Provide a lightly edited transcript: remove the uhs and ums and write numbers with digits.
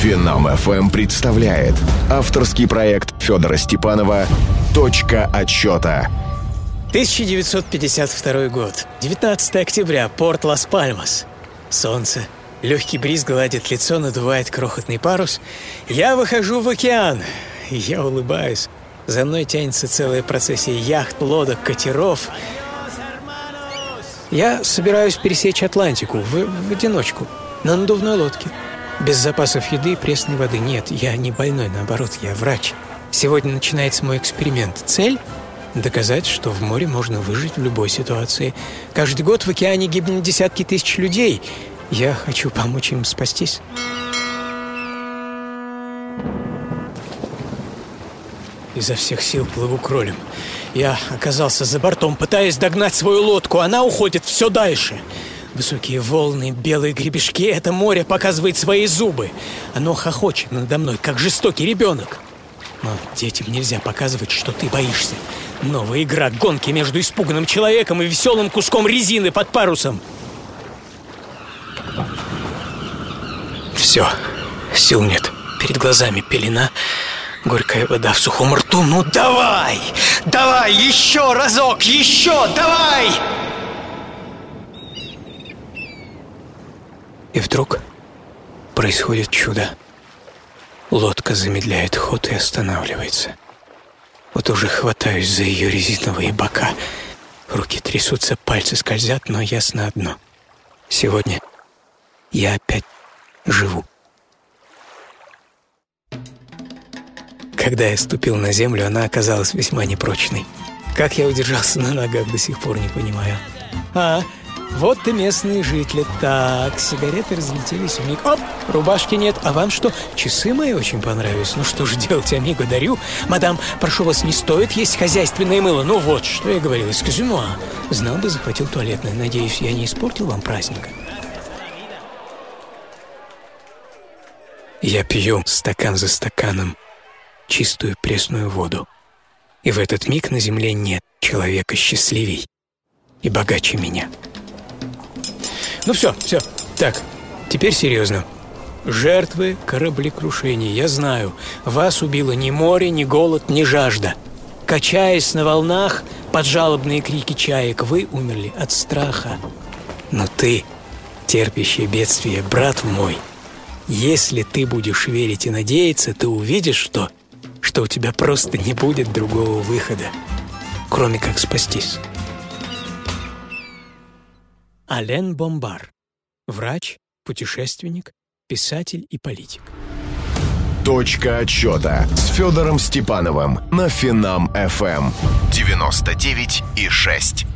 Финам ФМ представляет авторский проект Федора Степанова «Точка отсчета». 1952 год. 19 октября. Порт Лас-Пальмас. Солнце. Легкий бриз гладит лицо, надувает крохотный парус. Я выхожу в океан. Я улыбаюсь. За мной тянется целая процессия яхт, лодок, катеров. Я собираюсь пересечь Атлантику в одиночку, на надувной лодке. Без запасов еды и пресной воды. Нет, я не больной, наоборот, я врач. Сегодня начинается мой эксперимент. Цель – доказать, что в море можно выжить в любой ситуации. Каждый год в океане гибнут десятки тысяч людей. Я хочу помочь им спастись. Изо всех сил плыву кролем. Я оказался за бортом, пытаясь догнать свою лодку. Она уходит все дальше. Высокие волны, белые гребешки. Это море показывает свои зубы. Оно хохочет надо мной, как жестокий ребенок. Но детям нельзя показывать, что ты боишься. Новая игра гонки между испуганным человеком и веселым куском резины под парусом. Все, сил нет. Перед глазами пелена, горькая вода в сухом рту. Ну давай! Давай! Еще разок! Еще! Давай! И вдруг происходит чудо. Лодка замедляет ход и останавливается. Вот уже хватаюсь за ее резиновые бока. Руки трясутся, пальцы скользят, но ясно одно. Сегодня я опять живу. Когда я ступил на землю, она оказалась весьма непрочной. Как я удержался на ногах, до сих пор не понимаю. Вот и местные жители. Так, сигареты разлетелись вмиг. Оп, рубашки нет. А вам что? Часы мои очень понравились. Ну что же делать, амиго, дарю. Мадам, прошу вас, не стоит есть хозяйственное мыло. Ну вот, что я говорил, эскюзюма. Знал бы, захватил туалетное. Надеюсь, я не испортил вам праздника. Я пью стакан за стаканом чистую пресную воду. И в этот миг на земле нет человека счастливей и богаче меня. Ну все. Так, теперь серьезно. Жертвы кораблекрушения, я знаю. Вас убило ни море, ни голод, ни жажда. Качаясь на волнах под жалобные крики чаек, вы умерли от страха. Но ты, терпящий бедствие, брат мой, если ты будешь верить и надеяться, ты увидишь, что у тебя просто не будет другого выхода, кроме как спастись. Ален Бомбар. Врач, путешественник, писатель и политик. «Точка отсчета» с Федором Степановым на Финам ФМ 99,6.